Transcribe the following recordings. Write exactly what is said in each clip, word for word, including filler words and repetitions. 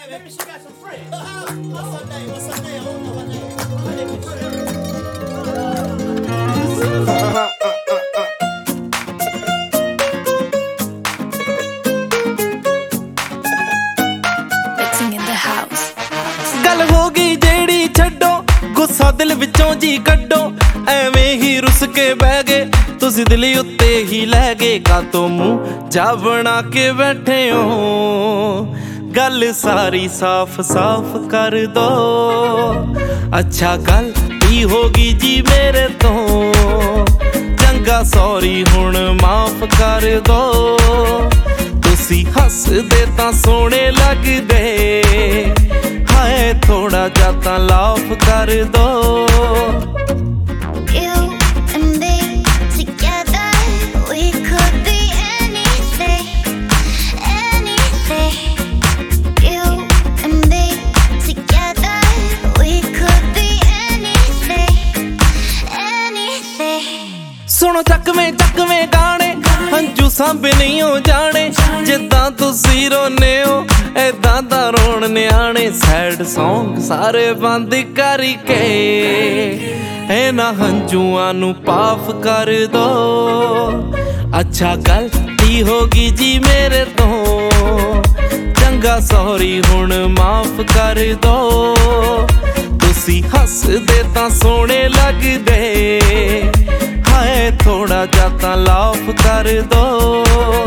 Maybe she got some friends. What's her name? What's her name? I don't know her name. Her name is Mixing in the house. ਗੱਲ ਹੋ ਗਈ ਜਿਹੜੀ ਛੱਡੋ ਗੁੱਸਾ ਦਿਲ ਵਿੱਚੋਂ ਜੀ ਕੱਢੋ ਐਵੇਂ ਹੀ ਰੁੱਸ ਕੇ ਬਹਿ ਗਏ ਤੁਸੀਂ ਦਿਲ ਉੱਤੇ ਹੀ ਲੈ ਗਏ ਕਾਤੋਂ ਮੂੰਹ ਜਾ ਬਣਾ ਕੇ ਬੈਠੇ ਹੋ ਗੱਲ ਸਾਰੀ ਸਾਫ਼ ਸਾਫ਼ ਕਰ ਦੋ ਅੱਛਾ ਗੱਲ ਕੀ ਹੋ ਗਈ ਜੀ ਮੇਰੇ ਤੋਂ ਚੰਗਾ ਸੌਰੀ ਹੁਣ ਮਾਫ਼ ਕਰ ਦੋ ਤੁਸੀਂ ਹੱਸਦੇ ਤਾਂ ਸੋਹਣੇ ਲੱਗਦੇ ਹਾਏ ਥੋੜਾ ਜਿਹਾ ਤਾਂ ਲਾਫ ਕਰ ਦੋ ਸੁਣੋ ਚੱਕਵੇਂ ਚੱਕਵੇਂ ਗਾਣੇ ਹੰਝੂ ਸਾਂਭੇ ਨਹੀਂ ਹੋ ਜਾਣੇ ਜਿੱਦਾਂ ਤੁਸੀਂ ਰੋਨੇ ਹੋ ਏਦਾਂ ਦਾ ਰੋਣ ਨਿਆਣੇ ਸੈਡ ਸੌਂਗ ਸਾਰੇ ਬੰਦ ਕਰਕੇ ਇਹਨਾਂ ਹੰਝੂਆਂ ਨੂੰ ਪਾਫ ਕਰ ਦੋ ਅੱਛਾ ਗੱਲ ਕੀ ਹੋ ਗਈ ਜੀ ਮੇਰੇ ਤੋਂ ਚੰਗਾ ਸੌਰੀ ਹੁਣ ਮਾਫ ਕਰ ਦੋ ਤੁਸੀਂ ਹੱਸਦੇ ਤਾਂ ਸੋਹਣੇ ਲੱਗਦੇ ਹਾਏ ਥੋੜਾ ਜਿਹਾ ਤਾਂ ਲਾਫ ਕਰ ਦੋ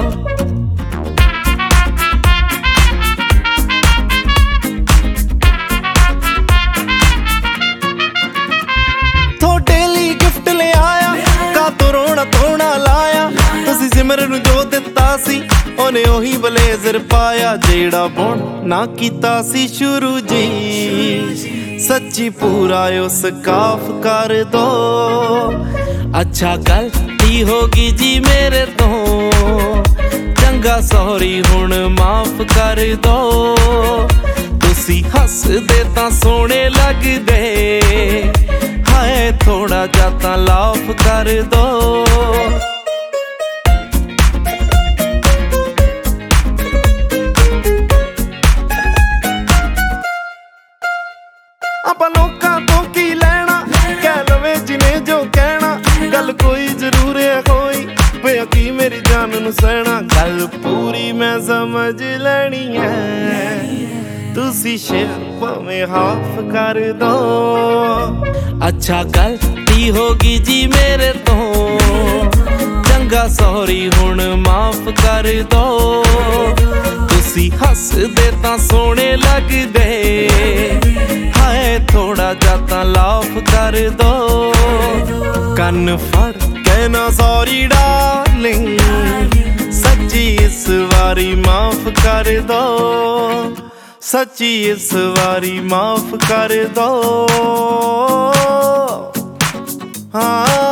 ਤੁਹਾਡੇ ਲਈ ਗਿਫਟ ਲਿਆਇਆ ਕਾਤੋਂ ਰੋਣਾ ਧੋਣਾ ਲਾਇਆ ਤੁਸੀਂ ਸਿਮਰ ਨੂੰ ਜੋ ਦਿੱਤਾ ਸੀ ਉਹਨੇ ਉਹੀ ਬਲੇਜ਼ਰ ਪਾਇਆ ਜਿਹੜਾ ਬੁਣ ਨਾ ਕੀਤਾ ਸੀ ਸ਼ੁਰੂ ਜੀ ਸੱਚੀ ਪੂਰਾ ਉਸ ਕਾਫ ਕਰ ਦੋ ਅੱਛਾ ਗੱਲ ਕੀ ਹੋ ਗਈ ਜੀ ਮੇਰੇ ਤੋਂ ਚੰਗਾ ਸੌਰੀ ਹੁਣ ਮਾਫ ਕਰ ਦੋ ਤੁਸੀਂ ਹੱਸਦੇ ਤਾਂ ਸੋਹਣੇ ਲੱਗਦੇ ਹਾਏ ਥੋੜਾ ਜਿਹਾ ਤਾਂ ਲਾਫ ਕਰ ਦੋ ਆਪਾਂ ਲੋਕਾਂ ਤੋਂ ਕੀ ਲੈਣਾ ਕਹਿ ਲਵੇ ਜਿਨੇ ਜੋ ਕਹਿਣਾ ਗੱਲ ਕੋਈ ਜ਼ਰੂਰ ਹੈ ਕੋਈ ਪਿਆ ਕੀ ਮੇਰੀ ਜਾਨ ਨੂੰ ਸਹਿਣਾ ਗੱਲ ਪੂਰੀ ਮੈਂ ਸਮਝ ਲੈਣੀ ਹੈ ਤੁਸੀਂ ਸ਼ੇਰ ਭਾਵੇਂ ਹਾਫ ਕਰ ਦੋ ਅੱਛਾ ਗੱਲ ਕੀ ਹੋ ਗਈ ਜੀ ਮੇਰੇ ਤੋਂ ਚੰਗਾ ਸੌਰੀ ਹੁਣ ਮਾਫ ਕਰ ਦੋ ਤੁਸੀਂ ਹੱਸਦੇ ਤਾਂ ਸੋਹਣੇ ਲੱਗਦੇ ਹਾਏ ਥੋੜਾ ਜਿਹਾ ਤਾਂ ਲਾਫ ਕਰ ਦੋ ਕੰਨ ਫੜ ਕਹਿਣਾ ਸੌਰੀ ਡਾਰਲਿੰਗ ਸੱਚੀ ਇਸ ਵਾਰੀ ਮਾਫ ਕਰ ਦੋ ਸੱਚੀ ਇਸ ਵਾਰੀ ਮਾਫ ਕਰ ਦੋ ਹਾਂ